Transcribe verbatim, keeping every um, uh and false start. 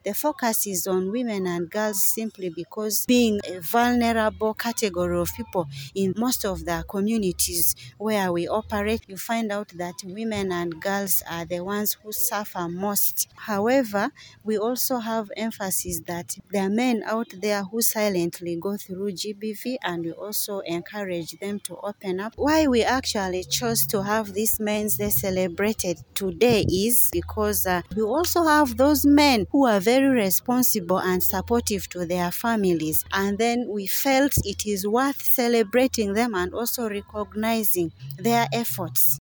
The focus is on women and girls simply because being a vulnerable category of people in most of the communities where we operate, you find out that women and girls are the ones who suffer most. However, we also have emphasis that there are men out there who silently go through G B V, and we also encourage them to open up. Why we actually chose to have this Men's Day celebrated today is because uh, we also have those men who are very responsible and supportive to their families, and then we felt it is worth celebrating them and also recognizing their efforts.